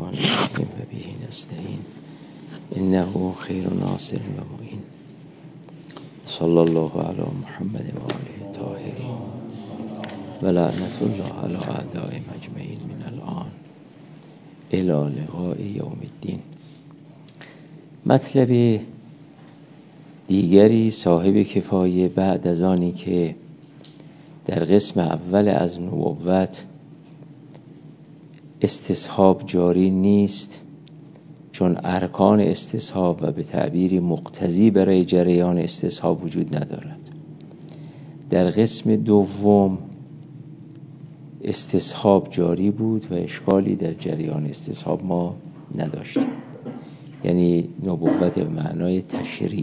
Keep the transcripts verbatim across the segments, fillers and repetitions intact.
الرحمن الرحیم و به نستعین انه خیر ناصر و معین. صلی الله علی محمد و آله الطاهرین و لعنت الله علی اعدائهم اجمعین من الان الی لقاء یوم الدین. مطلب دیگری صاحب کفایه بعد از آنی که در قسم اول از نبوت استصحاب جاری نیست، چون ارکان استصحاب و به تعبیری مقتضی برای جریان استصحاب وجود ندارد. در قسم دوم استصحاب جاری بود و اشکالی در جریان استصحاب ما نداشتیم، یعنی نبوت به معنای تشریع.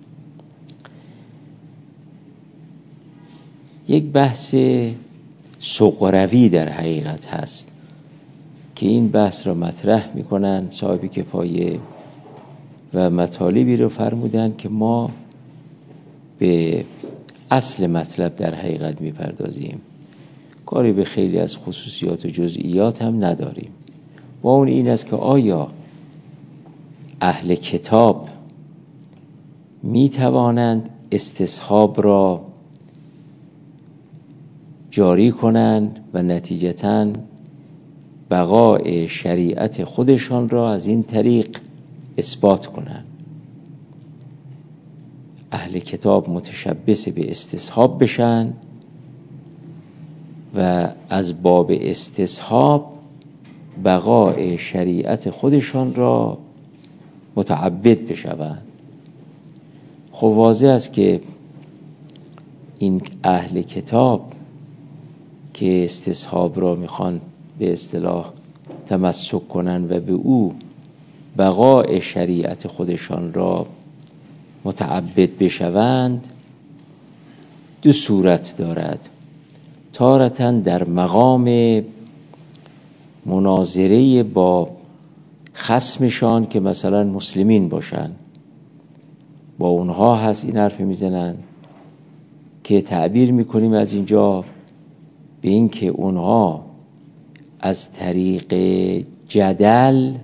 یک بحث سقروی در حقیقت هست که این بحث را مطرح میکنن صاحب کفایه و مطالبی رو فرمودن که ما به اصل مطلب در حقیقت میپردازیم، کاری به خیلی از خصوصیات و جزئیات هم نداریم. و اون این است که آیا اهل کتاب میتوانند استصحاب را جاری کنند و نتیجتاً بقای شریعت خودشان را از این طریق اثبات کنند. اهل کتاب متشبث به استصحاب بشن و از باب استصحاب بقای شریعت خودشان را متعبد بشوند. خب واضح است که این اهل کتاب که استصحاب را میخوان به اصطلاح تمسک کنن و به او بقای شریعت خودشان را متعبد بشوند، دو صورت دارد. تارةً در مقام مناظره با خصمشان که مثلا مسلمین باشن، با اونها هست این حرف میزنن که تعبیر میکنیم از اینجا به این که اونها از طریق جدل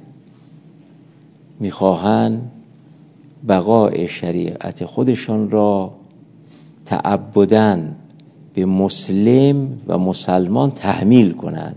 میخواهند بقای شریعت خودشان را تعبداً به مسلم و مسلمان تحمیل کنند.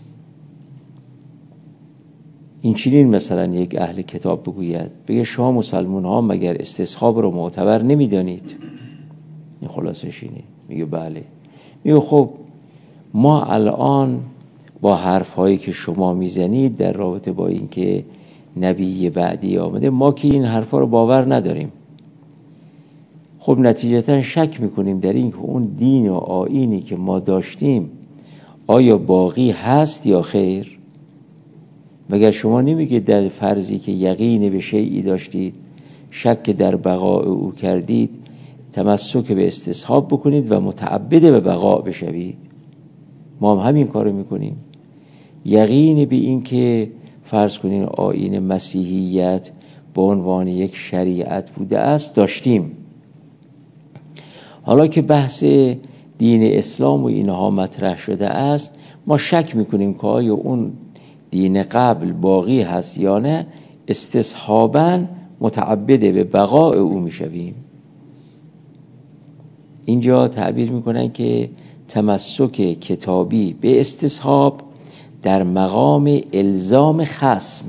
این چنین مثلا یک اهل کتاب بگوید، بگه شما مسلمان ها مگر استصحاب را معتبر نمیدانید؟ این خلاصش اینه. میگه بله. میگه خب ما الان با حرف هایی که شما میزنید در رابطه با این که نبی بعدی آمده، ما که این حرف ها رو باور نداریم. خب نتیجتا شک میکنیم در این که اون دین و آیینی که ما داشتیم آیا باقی هست یا خیر؟ مگر شما نمیگید در فرضی که یقین به شیئی داشتید، شک در بقاء او کردید، تمسک به استصحاب بکنید و متعبد به بقاء بشوید؟ ما هم همین کارو میکنیم. یقین به این که فرض کنین آیین مسیحیت به عنوان یک شریعت بوده است داشتیم. حالا که بحث دین اسلام و اینها مطرح شده است، ما شک میکنیم که آیا اون دین قبل باقی هست یا نه، استصحاباً متعبد به بقاء او میشویم. اینجا تعبیر میکنن که تمسک کتابی به استصحاب در مقام الزام خصم.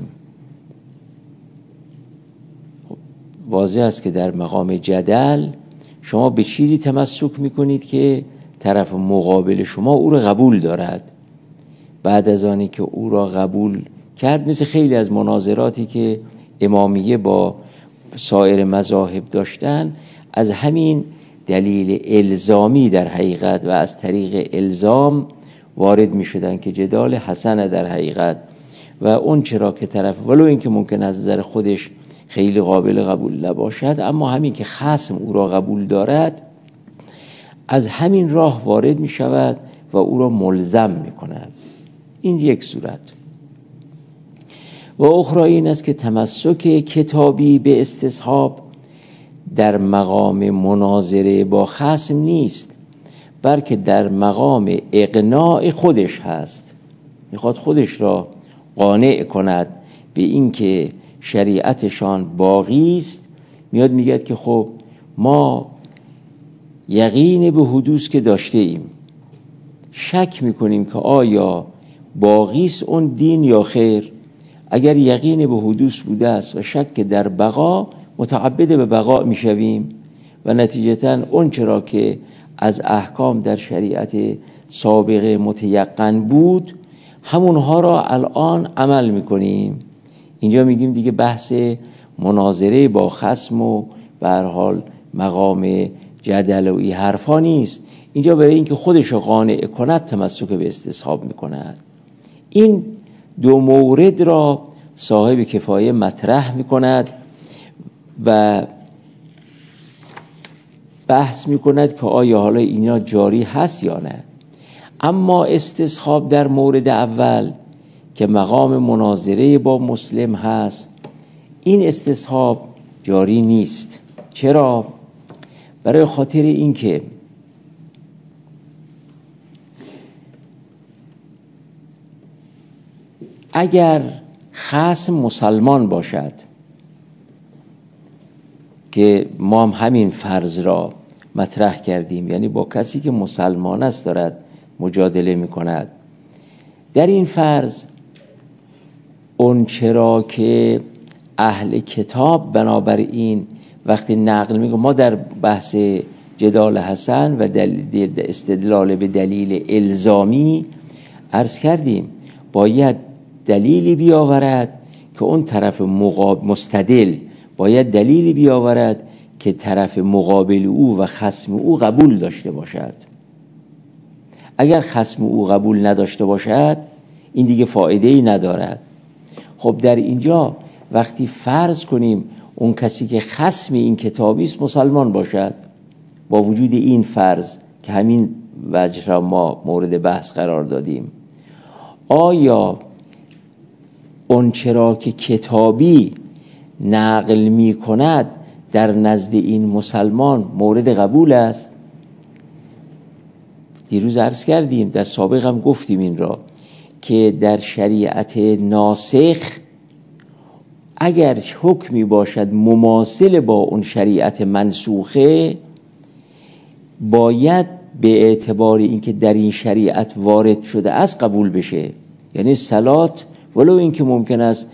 واضح است که در مقام جدل شما به چیزی تمسک میکنید که طرف مقابل شما او را قبول دارد. بعد از آنی که او را قبول کرد، مثل خیلی از مناظراتی که امامیه با سایر مذاهب داشتن، از همین دلیل الزامی در حقیقت و از طریق الزام وارد می شدن که جدال حسن در حقیقت و اون چرا که طرف ولو این که ممکن از نظر خودش خیلی قابل قبول نباشد، اما همین که خصم او را قبول دارد از همین راه وارد می شود و او را ملزم می کند. این یک صورت. و اخرى این است که تمسک کتابی به استصحاب در مقام مناظره با خصم نیست، بلکه در مقام اقناع خودش هست. میخواد خودش را قانع کند به این که شریعتشان باقی است، میاد میگه که خب ما یقین به حدوث که داشته ایم، شک میکنیم که آیا باقی است اون دین یا خیر. اگر یقین به حدوث بوده است و شک در بقا، متعبد به بقا میشویم و نتیجتاً اون چرا که از احکام در شریعت سابقه متیقن بود همونها را الان عمل میکنیم. اینجا میگیم دیگه بحث مناظره با خصم و به هر حال مقام جدل و این حرفا نیست. اینجا برای اینکه خودش رو قانع کند تمسک به استصحاب میکند. این دو مورد را صاحب کفایه مطرح میکند و بحث میکند که آیا حالا اینا جاری هست یا نه. اما استصحاب در مورد اول که مقام مناظره با مسلم هست، این استصحاب جاری نیست. چرا؟ برای خاطر اینکه اگر خصم مسلمان باشد، که ما هم همین فرض را مطرح کردیم، یعنی با کسی که مسلمان است دارد مجادله می کند، در این فرض اون چرا که اهل کتاب بنابراین وقتی نقل میگه، ما در بحث جدال حسن و استدلال به دلیل الزامی عرض کردیم باید دلیلی بیاورد که اون طرف مقابل مستدل باید دلیلی بیاورد که طرف مقابل او و خصم او قبول داشته باشد. اگر خصم او قبول نداشته باشد این دیگه فایده‌ای ندارد. خب در اینجا وقتی فرض کنیم اون کسی که خصم این کتابی است مسلمان باشد، با وجود این فرض که همین وجه را ما مورد بحث قرار دادیم، آیا اون چرا که کتابی نقل می کند در نزد این مسلمان مورد قبول است؟ دیروز عرض کردیم، در سابق هم گفتیم این را، که در شریعت ناسخ اگر حکمی باشد مماثل با اون شریعت منسوخه، باید به اعتبار اینکه در این شریعت وارد شده است قبول بشه. یعنی صلات ولو اینکه ممکن است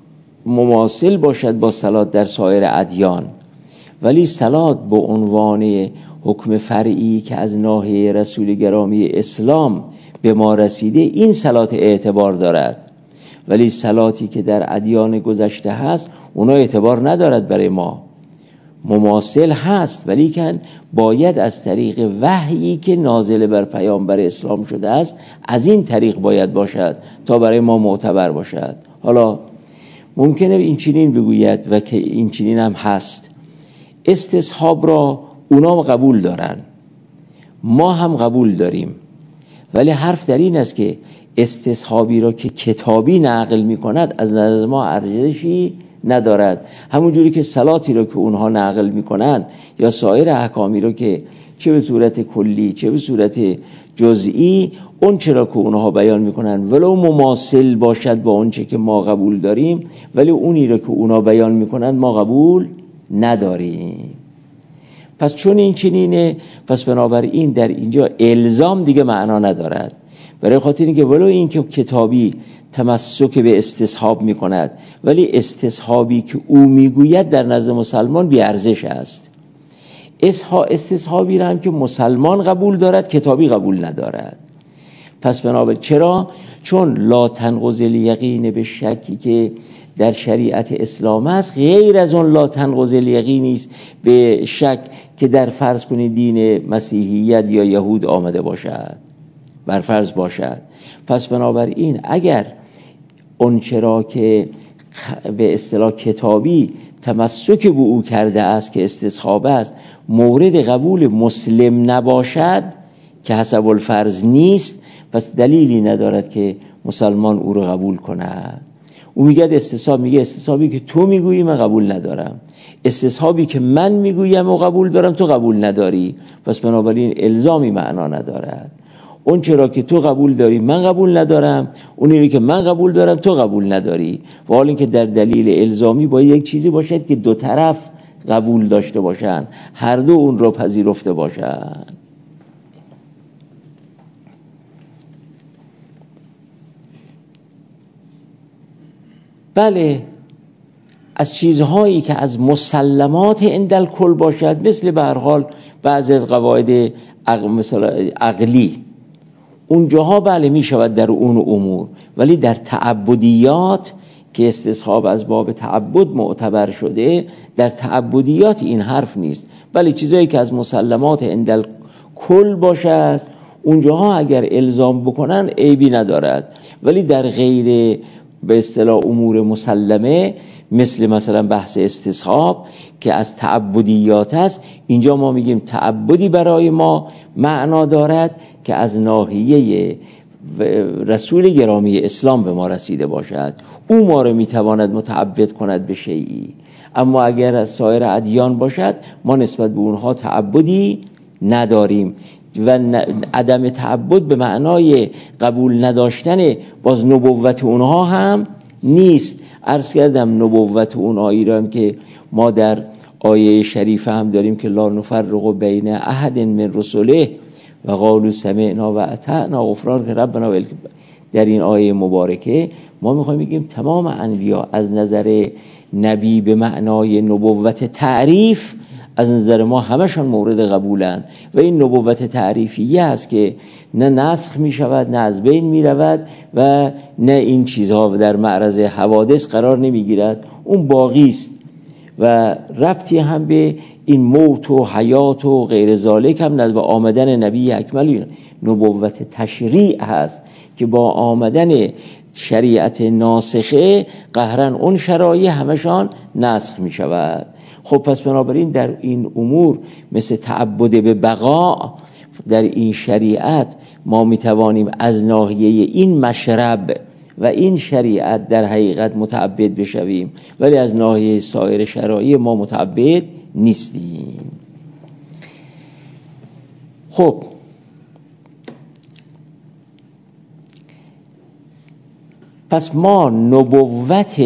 مماثل باشد با صلات در سایر ادیان، ولی صلات به عنوان حکم فرعی که از ناحیه رسول گرامی اسلام به ما رسیده، این صلات اعتبار دارد. ولی صلاتی که در ادیان گذشته هست اونا اعتبار ندارد برای ما. مماثل هست ولی که باید از طریق وحیی که نازل بر پیامبر اسلام شده است، از این طریق باید باشد تا برای ما معتبر باشد. حالا ممکنه این چنین بگوید و که این چنین هم هست، استصحاب را اونا قبول دارن، ما هم قبول داریم، ولی حرف در این است که استصحابی را که کتابی نقل می کند از نظر ما ارزشی ندارد. همون جوری که صلاتی را که اونها نقل می کنند یا سایر احکامی را که چه به صورت کلی چه به صورت جزئی اون چرا که اونها بیان می کنند ولو مماثل باشد با اون چه که ما قبول داریم، ولی اونی را که اونها بیان می کنند ما قبول نداریم. پس چون این چنینه، پس بنابراین در اینجا الزام دیگه معنا ندارد. برای خاطر اینکه ولو این که کتابی تمسک به استصحاب می کند، ولی استصحابی که او میگوید در نزد مسلمان بی ارزش است. استصحابی را هم که مسلمان قبول دارد کتابی قبول ندارد. پس بنابراین چرا؟ چون لا تنقض الیقین به شکی که در شریعت اسلام است غیر از اون لا تنقض الیقین است به شک که در فرض کنید دین مسیحیت یا یهود آمده باشد، بر فرض باشد. پس بنابراین اگر اون چرا که به اصطلاح کتابی تمسک به او کرده است که استصحاب است مورد قبول مسلم نباشد که حسب الفرض نیست، پس دلیلی ندارد که مسلمان او رو قبول کند. او میگه استصحاب، میگه استصحابی که تو میگویی من قبول ندارم، استصحابی که من میگویم و قبول دارم تو قبول نداری، پس بنابراین الزامی معنا ندارد. اون چرا که تو قبول داری من قبول ندارم، اونی که من قبول دارم تو قبول نداری. و حال اینکه در دلیل الزامی باید یک چیزی باشد که دو طرف قبول داشته باشن، هر دو اون رو پذیرفته باشن. بله، از چیزهایی که از مسلمات عندل کل باشد، مثل به هر حال بعضی از قواعد عقل مثلا عقلی، اونجاها بله می شود در اون امور، ولی در تعبدیات که استصحاب از باب تعبد معتبر شده، در تعبدیات این حرف نیست. بله چیزهایی که از مسلمات عندل کل باشد اونجاها اگر الزام بکنن عیبی ندارد، ولی در غیر به اصطلاح امور مسلمه مثل مثلا بحث استصحاب که از تعبدیات است، اینجا ما میگیم تعبدی برای ما معنا دارد که از ناحیه رسول گرامی اسلام به ما رسیده باشد، او ما رو میتواند متعبد کند به شیئی. اما اگر از سایر ادیان باشد ما نسبت به اونها تعبدی نداریم و عدم تعبد به معنای قبول نداشتن باز نبوت اونها هم نیست. عرض کردم نبوت اونهایی را هم که ما در آیه شریفه هم داریم که لا نفرق بین احد من رسله و قالوا سمعنا و اطعنا غفرانک ربنا و در این آیه مبارکه ما میخوایم بگیم تمام انبیا از نظر نبی به معنای نبوت تعریف از نظر ما همشان مورد قبولن و این نبوت تعریفیه است که نه نسخ می شود نه از بین می رود و نه این چیزها در معرض حوادث قرار نمی گیرد، اون باقی است و ربطی هم به این موت و حیات و غیر ذالک هم نداره. آمدن نبی اکمل نبوت تشریع هست که با آمدن شریعت ناسخه قهرن اون شرایع همشان نسخ می شود. خب پس بنابراین در این امور مثل تعبد به بقا در این شریعت ما می توانیم از ناحیه این مشرب و این شریعت در حقیقت متعبد بشویم، ولی از ناحیه سایر شرایع ما متعبد نیستیم. خب پس ما نبوت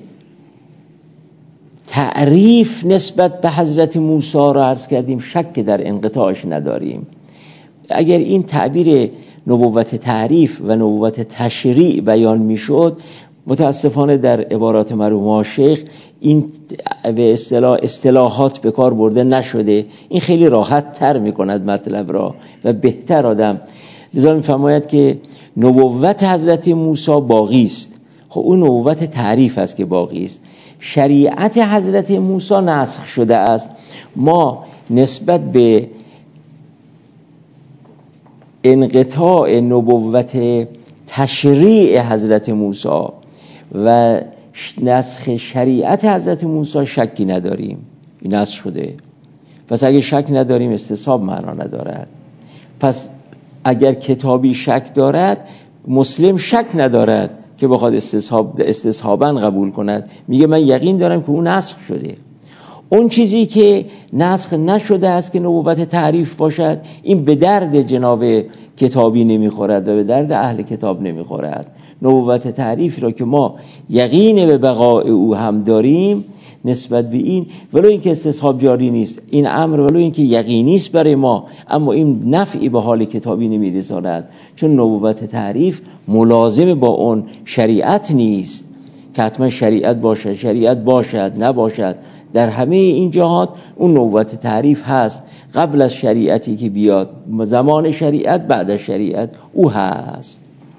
تعریف نسبت به حضرت موسی را عرض کردیم شک در انقطاعش نداریم. اگر این تعبیر نبوت تعریف و نبوت تشریع بیان میشد، متاسفانه در عبارات مرحوم شیخ این به اصطلاح اصطلاحات به کار برده نشده. این خیلی راحت تر میکند مطلب را و بهتر آدم لذا میفرماید که نبوت حضرت موسی باقی است. خب اون نبوت تعریف است که باقی است. شریعت حضرت موسی نسخ شده است. ما نسبت به انقطاع نبوت تشریع حضرت موسی و نسخ شریعت حضرت موسی شکی نداریم، این نسخ شده. پس اگه شک نداریم استصحاب معنا ندارد. پس اگر کتابی شک دارد مسلم شک ندارد که بخواد استصحاب استصحاباً قبول کند، میگه من یقین دارم که اون نسخ شده. اون چیزی که نسخ نشده است که نبوت تعریف باشد، این به درد جناب کتابی نمیخورد و به درد اهل کتاب نمیخورد. نبوت تعریف را که ما یقین به بقای او هم داریم نسبت به این، ولو اینکه استصحاب جاری نیست این امر، ولو اینکه یقینی است برای ما، اما این نفعی به حال کتابی نمیرساند، چون نبوت تعریف ملازم با اون شریعت نیست که حتما شریعت باشد شریعت باشد نباشد. در همه این جهات اون نبوت تعریف هست، قبل از شریعتی که بیاد، زمان شریعت بعد از شریعت او هست.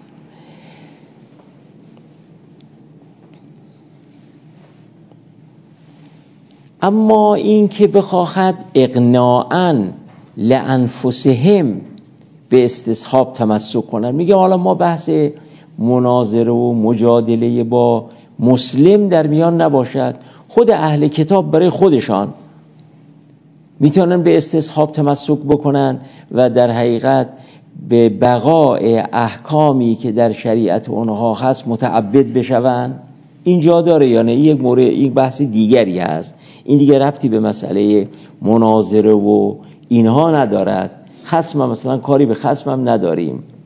اما این که بخواهد اقناعاً لانفسهم به استصحاب تمسک کنند، میگه حالا ما بحث مناظره و مجادله با مسلم در میان نباشد، خود اهل کتاب برای خودشان میتونن به استصحاب تمسک بکنن و در حقیقت به بقای احکامی که در شریعت اونها هست متعبد بشون. اینجا داره یا نه؟ یک مورد، یک بحث دیگری هست. این دیگه ربطی به مسئله مناظره و اینها ندارد. خصم مثلا کاری به خصم هم نداریم.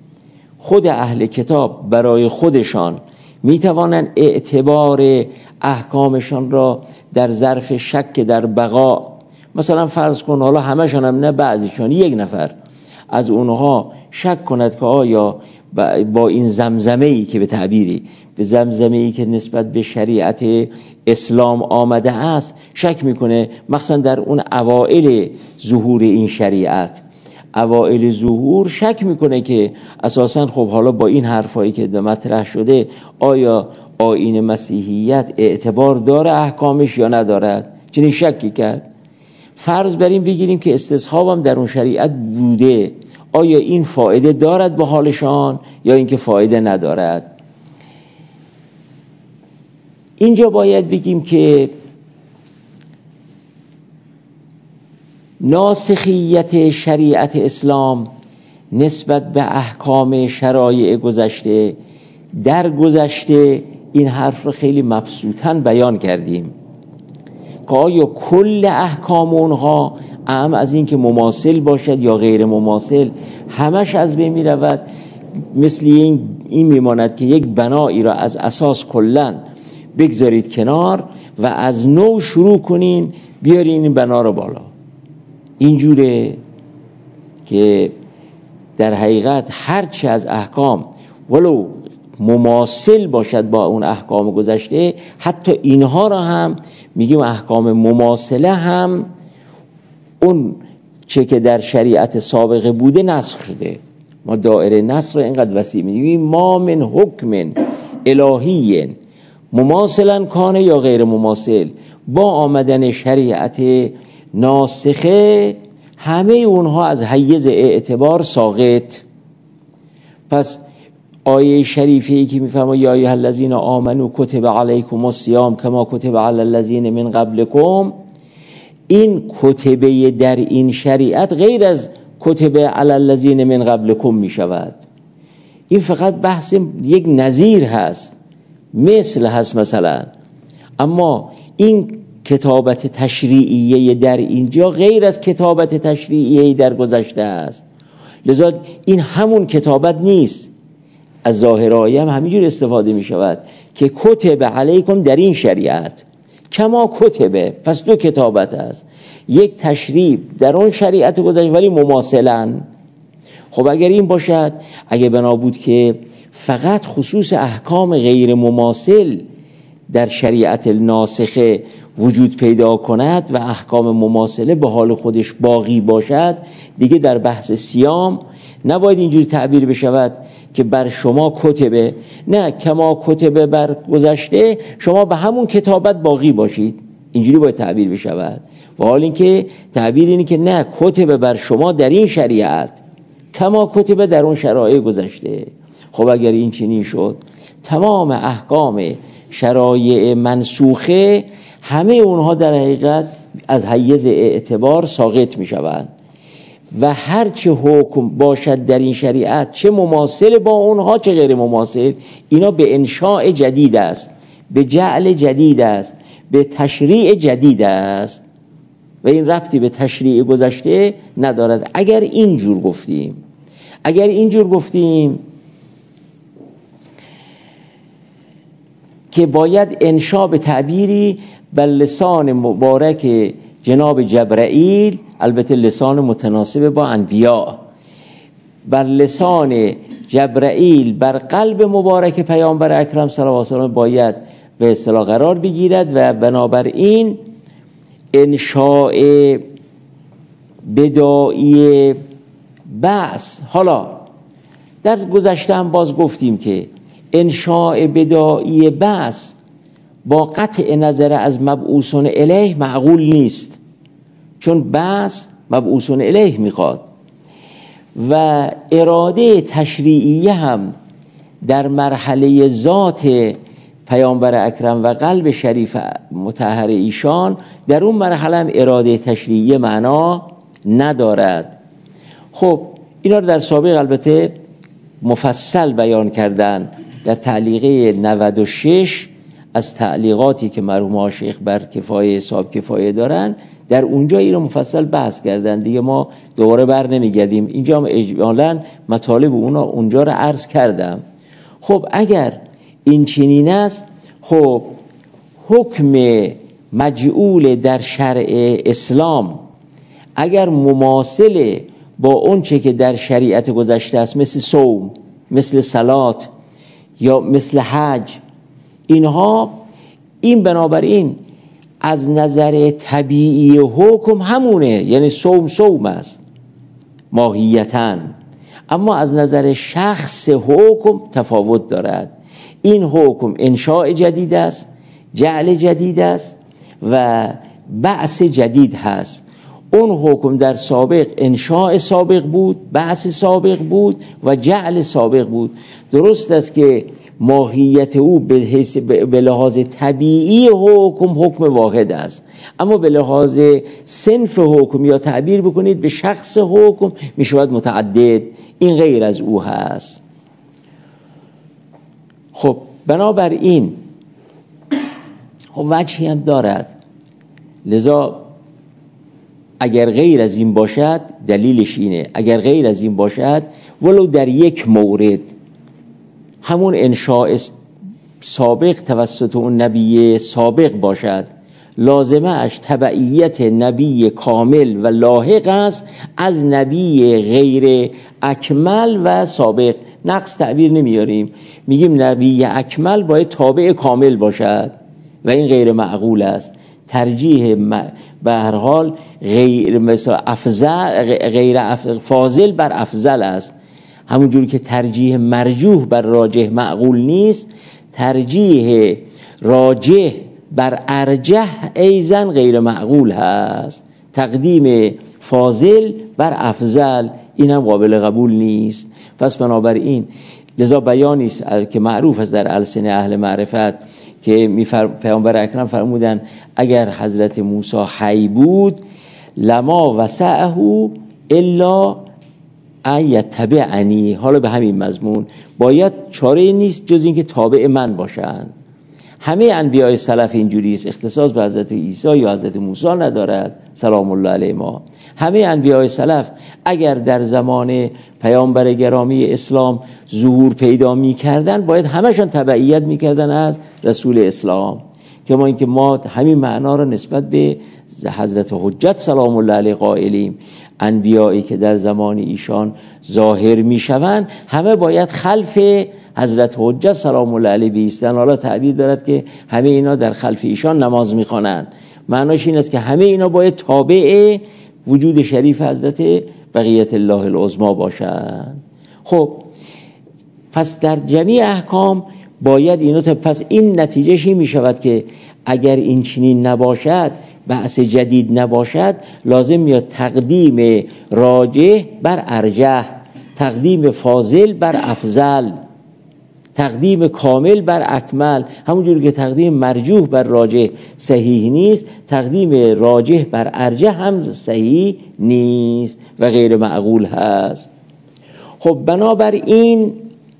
خود اهل کتاب برای خودشان میتوانند اعتبار احکامشان را در ظرف شک در بقا، مثلا فرض کن حالا همشان هم نه بعضیشان، یک نفر از اونها شک کند که آیا با این زمزمه‌ای که به تعبیری به زمزمه‌ای که نسبت به شریعت اسلام آمده است شک میکنه، مثلا در اون اوائل ظهور این شریعت، اوائل ظهور شک میکنه که اساساً خب حالا با این حرفایی که مطرح شده آیا آیین مسیحیت اعتبار داره احکامش یا ندارد، چنین شکی کرد. فرض بر این بگیریم که استصحابم در اون شریعت بوده، آیا این فایده دارد به حالشان یا اینکه فایده ندارد؟ اینجا باید بگیم که ناسخیت شریعت اسلام نسبت به احکام شرایع گذشته در گذشته این حرف رو خیلی مبسوطاً بیان کردیم که آیا کل احکام اونها اهم از این که مماثل باشد یا غیر مماثل همش از بین می رود، مثل این, این میماند که یک بنایی را از اساس کلاً بگذارید کنار و از نو شروع کنین بیارین این بنا رو بالا. اینجوره که در حقیقت هرچی از احکام ولو مماثل باشد با اون احکام گذشته، حتی اینها را هم میگیم احکام مماثله هم اون چه که در شریعت سابقه بوده نسخ شده. ما دایره نسخ رو اینقدر وسیع میگیم ما من حکم الهی مماثلا کانه یا غیر مماثل، با آمدن شریعت ناسخه همه اونها از حیز اعتبار ساقط. پس آیه شریفی که میفرماید یا ایها الذین آمنوا کتب علیکم الصیام کما کتب علی الذین من قبلکم، این کتبه در این شریعت غیر از کتب علی الذین من قبلکم میشود. این فقط بحث یک نظیر هست، مثل هست مثلا، اما این کتابت تشریعیه در اینجا غیر از کتابت تشریعیه در گذشته است. لذا این همون کتابت نیست. از ظاهرایی هم همینجور استفاده می شود که کتب علیکم در این شریعت کما کتبه، پس دو کتابت است، یک تشریع در اون شریعت گذشته ولی مماثلا. خب اگر این باشد، اگه بنا بود که فقط خصوص احکام غیر مماثل در شریعت ناسخه وجود پیدا کند و احکام مماثله به حال خودش باقی باشد، دیگه در بحث صیام نباید اینجوری تعبیر بشود که بر شما کتبه، نه کما کتبه بر گذشته شما به همون کتابت باقی باشید، اینجوری باید تعبیر بشود. و حال اینکه تعبیر اینه که نه کتبه بر شما در این شریعت کما کتبه در اون شرایع گذشته. خب اگر این چنین شد تمام احکام شرایع منسوخه همه اونها در حقیقت از حیز اعتبار ساقط می شوند و هر چه حکم باشد در این شریعت چه مماثل با اونها چه غیر مماثل، اینا به انشاء جدید است، به جعل جدید است، به تشریع جدید است و این ربطی به تشریع گذشته ندارد. اگر اینجور گفتیم اگر اینجور گفتیم که باید انشاء به تعبیری بر لسان مبارک جناب جبرائیل، البته لسان متناسب با انبیاء، بر لسان جبرائیل بر قلب مبارک پیامبر اکرم صلی الله علیه و سلم باید به اصطلاح قرار بگیرد و بنابراین انشاء بدائی بعث. حالا در گذشته هم باز گفتیم که انشاء بدائی بعث با قطع نظر از مبعوثون الیه معقول نیست، چون بعث مبعوثون الیه میخواد و اراده تشریعیه هم در مرحله ذات پیامبر اکرم و قلب شریف مطهر ایشان در اون مرحله هم اراده تشریعیه معنا ندارد. خب اینا رو در سابق البته مفصل بیان کردن در تعلیقه نود و شش از تعلیقاتی که مرحوم شیخ بر کفایه حساب کفایه دارن، در اونجا این رو مفصل بحث کردن دیگه، ما دوباره بر نمیگردیم. اینجا هم اجمالاً مطالب اونا اونجا رو عرض کردم. خب اگر این چنین است، خب حکم مجعول در شرع اسلام اگر مماثل با اون چه که در شریعت گذشته است، مثل صوم، مثل صلات یا مثل حج، اینها، این بنابراین از نظر طبیعی حکم همونه، یعنی صوم صوم است ماهیتاً، اما از نظر شخص حکم تفاوت دارد. این حکم انشاء جدید است، جعل جدید است و بعث جدید هست. اون حکم در سابق انشاء سابق بود، بعث سابق بود و جعل سابق بود. درست است که ماهیت او به حیث به لحاظ طبیعی حکم حکم واحد است، اما به لحاظ صنف حکم یا تعبیر بکنید به شخص حکم می شود متعدد. این غیر از او هست. خب بنابراین خب وجهی هم دارد، لذا اگر غیر از این باشد، دلیلش اینه، اگر غیر از این باشد ولو در یک مورد همون انشاء سابق توسط اون نبی سابق باشد، لازمه اش تبعیت نبی کامل و لاحق است از نبی غیر اکمل و سابق. نقص تعبیر نمیاریم، میگیم نبی اکمل باید تابع کامل باشد و این غیر معقول است. ترجیح به هر حال غیر مثلا افضل، غیر افضل، فاضل بر افضل است. همونجوری که ترجیح مرجوح بر راجح معقول نیست، ترجیح راجح بر ارجح ایزن غیر معقول هست. تقدیم فاضل بر افضل این هم قابل قبول نیست. پس بنابراین لذا بیانی است که معروف است در السن اهل معرفت که پیامبر اکرم فرمودن اگر حضرت موسی حی بود لما وسعه الا ان یتبعنی، حالا به همین مضمون باید چاره نیست جز اینکه تابع من باشند. همه انبیاء سلف اینجوری است، اختصاص به حضرت عیسی یا حضرت موسی ندارد سلام الله علیه ما. همه انبیاء سلف اگر در زمان پیامبر گرامی اسلام ظهور پیدا می کردن باید همشون تبعیت می کردن از رسول اسلام. که ما اینکه ما همین معنا رو نسبت به حضرت حجت سلام الله علیه قائلیم، انبیایی که در زمان ایشان ظاهر می شوند همه باید خلف حضرت حجت سلام الله علیه بیستن. حالا تعبیر دارد که همه اینا در خلف ایشان نماز می خوانند، معناش این است که همه اینا باید تابع وجود شریف حضرت بقیت الله العظما باشند. خب پس در جمیع احکام باید اینو تا پس این نتیجهشی می شود که اگر این چنین نباشد، بعث جدید نباشد، لازم میاد تقدیم راجح بر ارجح، تقدیم فاضل بر افضل، تقدیم کامل بر اکمل. همونجوری که تقدیم مرجوح بر راجح صحیح نیست، تقدیم راجح بر ارجح هم صحیح نیست و غیر معقول هست. خب بنابراین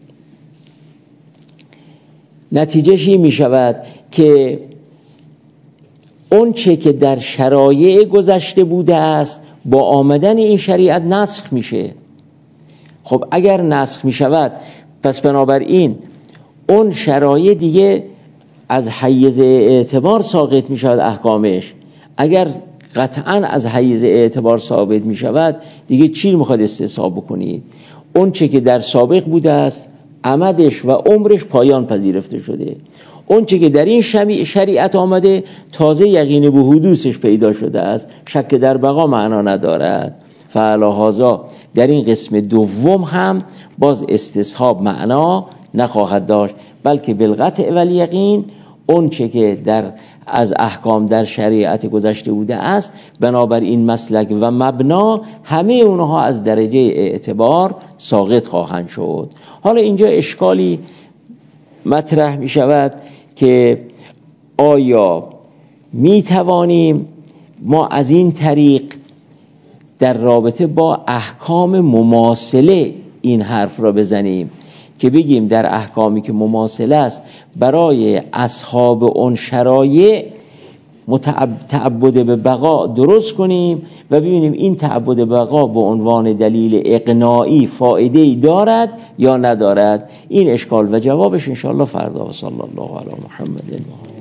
نتیجهشی می شود که اون چه که در شرایع گذشته بوده است با آمدن این شریعت نسخ میشه. خب اگر نسخ می شود پس بنابراین اون شرایع دیگه از حیز اعتبار ساقط می شود احکامش. اگر قطعا از حیز اعتبار ثابت می شود دیگه چی میخواد استصحاب بکنید؟ اون چه که در سابق بوده است عمدش و عمرش پایان پذیرفته شده، اون چه که در این شریعت آمده تازه یقین به حدوثش پیدا شده است، شک در بقا معنا ندارد. فعلاهذا در این قسم دوم هم باز استصحاب معنا نخواهد داشت، بلکه بالقطع و الیقین اون چه که در از احکام در شریعت گذشته بوده است بنابر این مسلک و مبنا همه اونها از درجه اعتبار ساقط خواهند شد. حالا اینجا اشکالی مطرح می شود که آیا می توانیم ما از این طریق در رابطه با احکام مماثله این حرف را بزنیم که بگیم در احکامی که مماثله است برای اصحاب اون شرایع تعبد به بقا درست کنیم و ببینیم این تعبد به بقا به عنوان دلیل اقناعی فایده‌ای دارد یا ندارد. این اشکال و جوابش انشاءالله فردا. و صلی الله علی محمد.